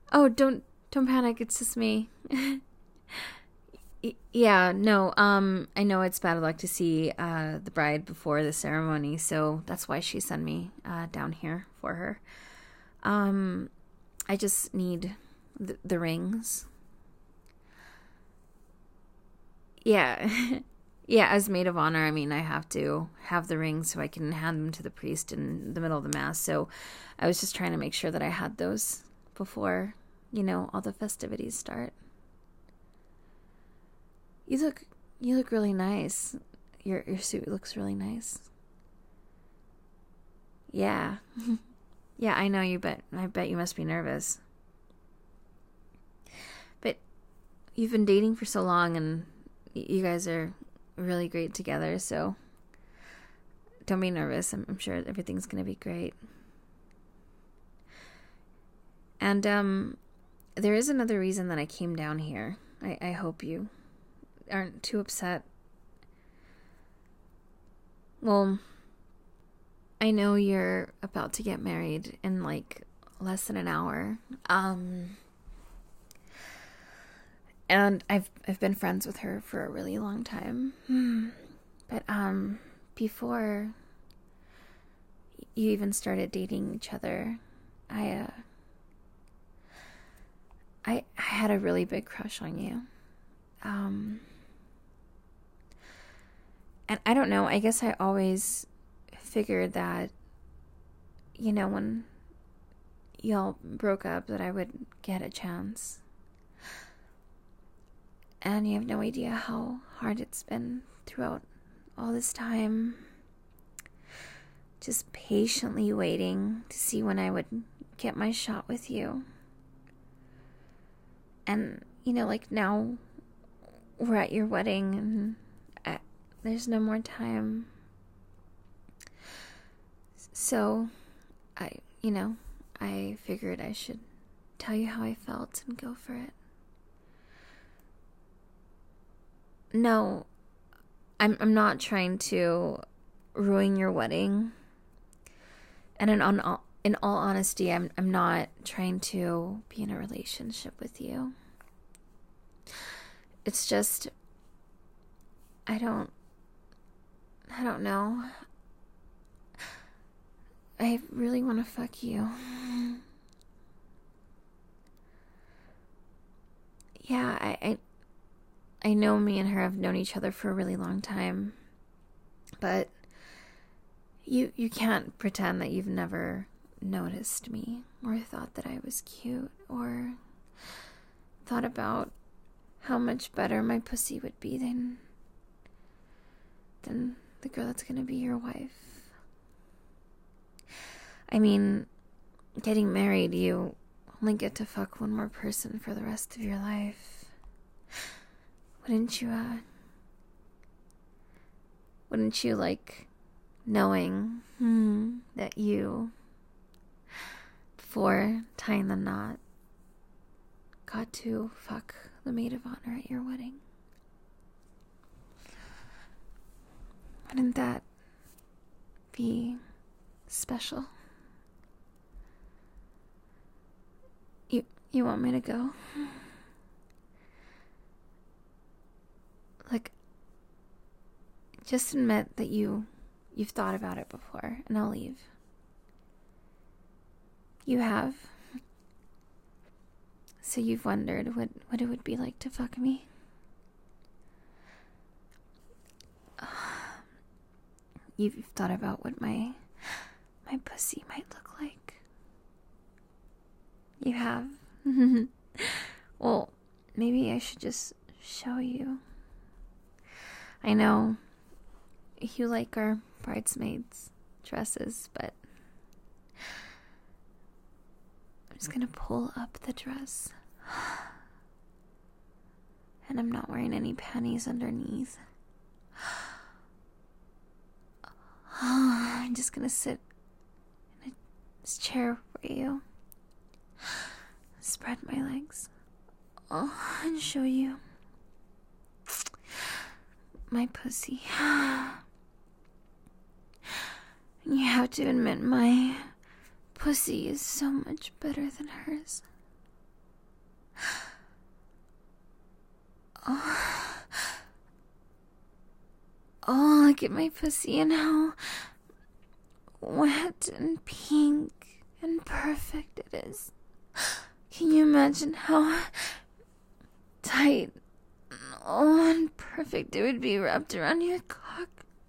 Oh, don't panic. It's just me. Yeah, no. I know it's bad luck to see the bride before the ceremony, so that's why she sent me down here for her. I just need the rings. Yeah. Yeah, as maid of honor, I mean, I have to have the rings so I can hand them to the priest in the middle of the mass. So I was just trying to make sure that I had those before, all the festivities start. You look really nice. Your suit looks really nice. Yeah. Yeah, I know I bet you must be nervous. But you've been dating for so long and you guys are really great together, so don't be nervous. I'm sure everything's going to be great. And there is another reason that I came down here. I hope you aren't too upset. Well, I know you're about to get married in like less than an hour. And I've been friends with her for a really long time. But before you even started dating each other, I had a really big crush on you. And I don't know, I guess I always figured that, when y'all broke up, that I would get a chance. And you have no idea how hard it's been throughout all this time. Just patiently waiting to see when I would get my shot with you. And, like now we're at your wedding and there's no more time. So, I figured I should tell you how I felt and go for it. No, I'm not trying to ruin your wedding. And in all honesty, I'm not trying to be in a relationship with you. It's just, I don't know. I really want to fuck you. Yeah, I know me and her have known each other for a really long time. But you can't pretend that you've never noticed me or thought that I was cute or thought about how much better my pussy would be than the girl that's gonna be your wife. I mean, getting married, you only get to fuck one more person for the rest of your life. Wouldn't you like knowing that you, before tying the knot, got to fuck the maid of honor at your wedding? Wouldn't that be special? You want me to go? Like, just admit that you've thought about it before, and I'll leave. You have. So you've wondered what it would be like to fuck me? You've thought about what my pussy might look like? You have? Well, maybe I should just show you. I know you like our bridesmaids' dresses, but I'm just gonna pull up the dress. And I'm not wearing any panties underneath. I'm just gonna sit in this chair for you. Spread my legs. And show you my pussy. You have to admit, my pussy is so much better than hers. Oh, look at my pussy and how wet and pink and perfect it is. Can you imagine how tight, and perfect it would be wrapped around your cock?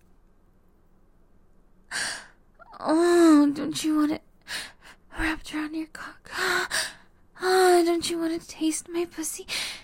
Oh, don't you want it wrapped around your cock? Oh, don't you want to taste my pussy?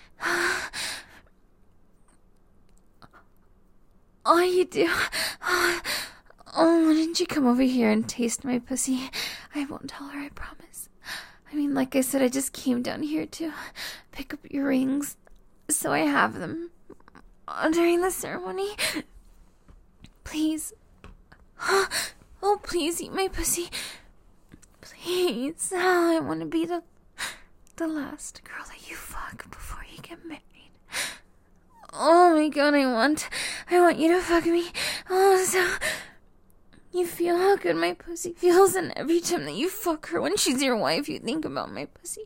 Oh, you do? Oh, why didn't you come over here and taste my pussy? I won't tell her, I promise. I mean, like I said, I just came down here to pick up your rings, so I have them during the ceremony. Please. Oh, please eat my pussy. Please. Oh, I want to be the last girl that you fuck before you get married. Oh my god, I want you to fuck me. Oh, so you feel how good my pussy feels, and every time that you fuck her when she's your wife, you think about my pussy.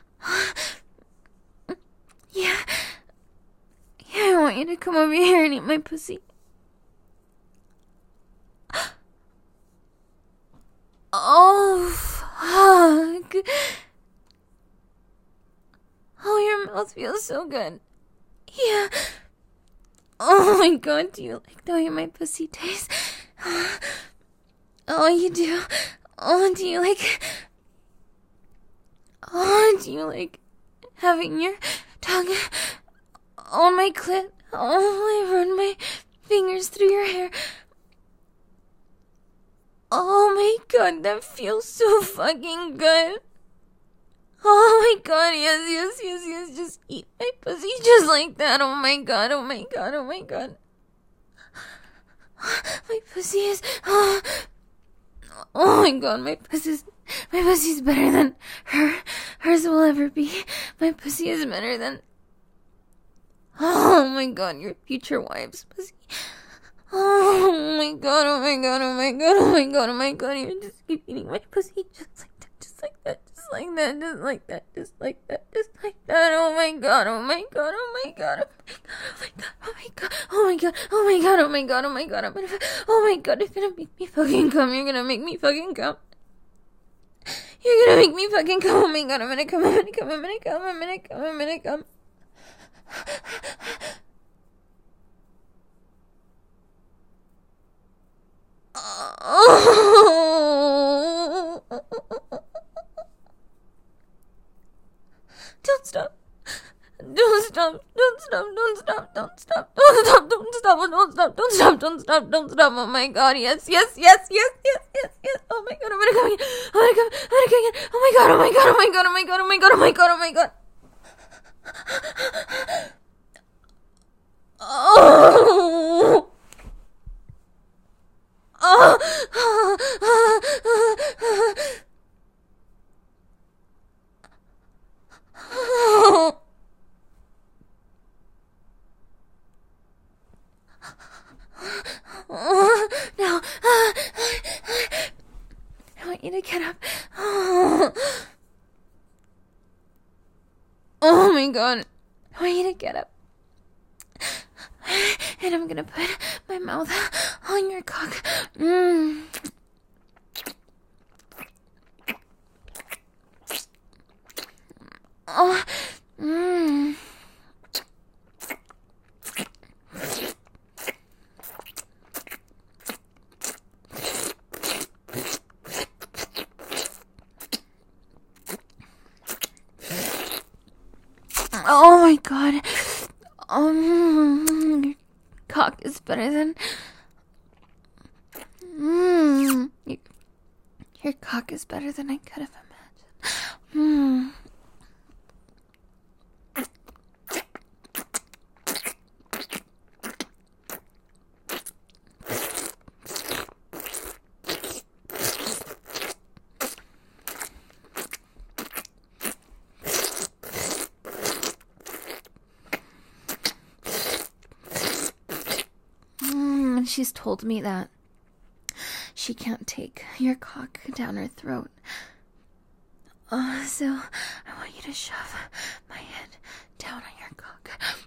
Yeah, I want you to come over here and eat my pussy. Oh, fuck. Oh, your mouth feels so good. Yeah. Oh my god, do you like the way my pussy tastes? Oh, you do? Oh, do you like having your tongue on my clit? Oh, I run my fingers through your hair. Oh my god, that feels so fucking good. Oh my god, yes, just eat my pussy just like that. Oh my god. My pussy is, oh my god, my pussy's better than hers will ever be. My pussy is better than, oh my god, your future wife's pussy. Oh my god, you just keep eating my pussy just like that. Oh my god. You're gonna make me fucking come. You're gonna make me fucking come. Oh my god, I'm gonna come. Oh. Don't stop. Oh my god, yes. Oh my god, I'm gonna come again. Oh my god. Oh. Now, I want you to get up. Oh my god. I want you to get up. And I'm gonna put my mouth on your cock. Oh. Oh my god. Your cock is better than. Your cock is better than I could have imagined. And she's told me that she can't take your cock down her throat. So I want you to shove my head down on your cock.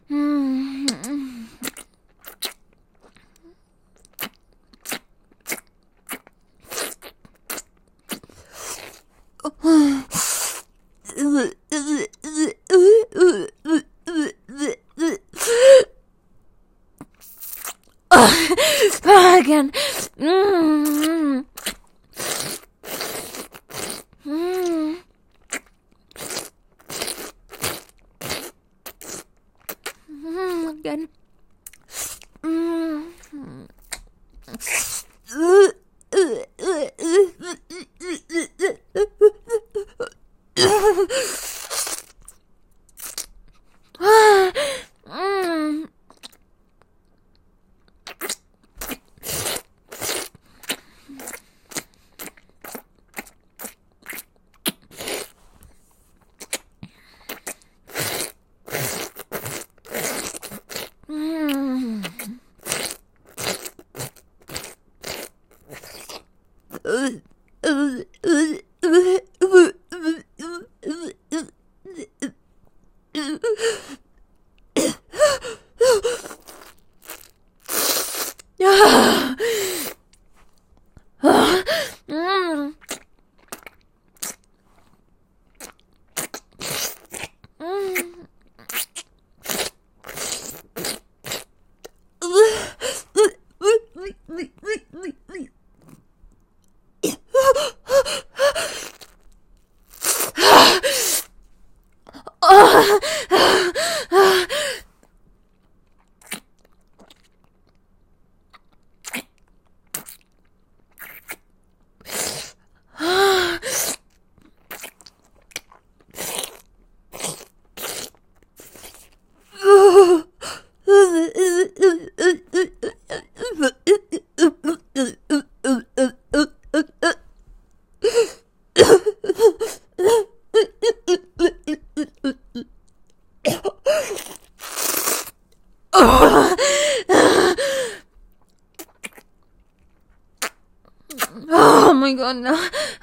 Again. Again. Oh my god, no.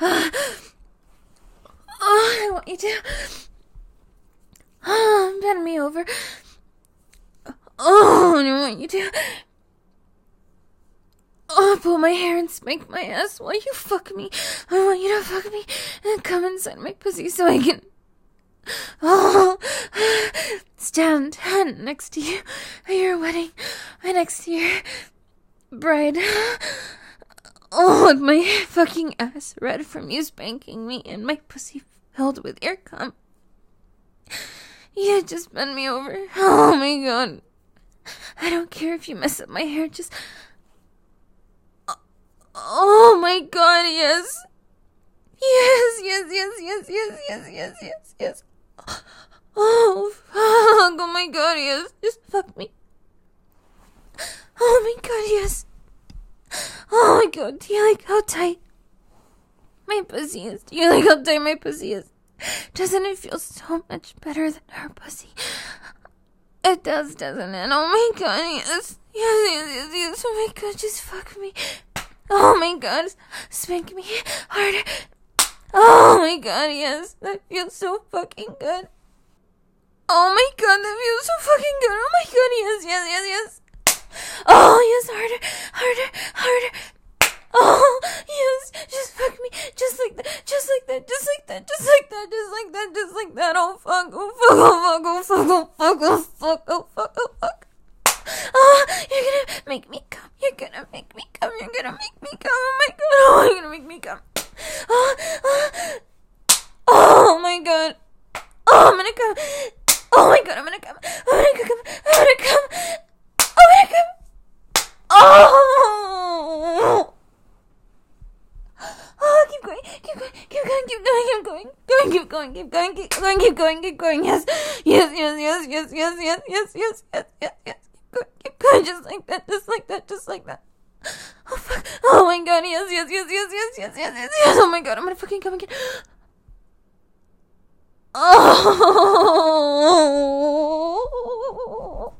I want you to bend me over. I want you to pull my hair and spank my ass while you fuck me. I want you to fuck me and come inside my pussy so I can stand next to you at your wedding, next to your bride. With my fucking ass red from you spanking me and my pussy filled with your cum. Yeah, just bend me over. Oh my god. I don't care if you mess up my hair, just... Oh my god, yes. Yes. Oh, fuck. Oh my god, yes. Just fuck me. Oh my god, yes. Oh my god, do you like how tight my pussy is? Do you like how tight my pussy is? Doesn't it feel so much better than her pussy? It does, doesn't it? Oh my god, yes. Yes. Oh my god, just fuck me. Oh my god, spank me harder. Oh my god, yes. That feels so fucking good. Oh my god, that feels so fucking good. Oh my god, yes. Oh, yes, harder. Oh, yes, just fuck me. Just like that. Oh, fuck. Oh, you're gonna make me come. You're gonna make me come. Oh my god. Oh, you're gonna make me come. Oh my god. Oh, I'm gonna come. Oh my god, I'm gonna come. Oh! Oh, keep going. Yes. Keep going, just like that. Oh, fuck. Oh my god, yes. Oh my god, I'm gonna fucking come again. Oh!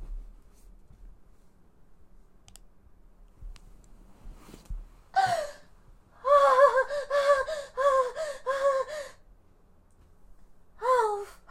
Oh,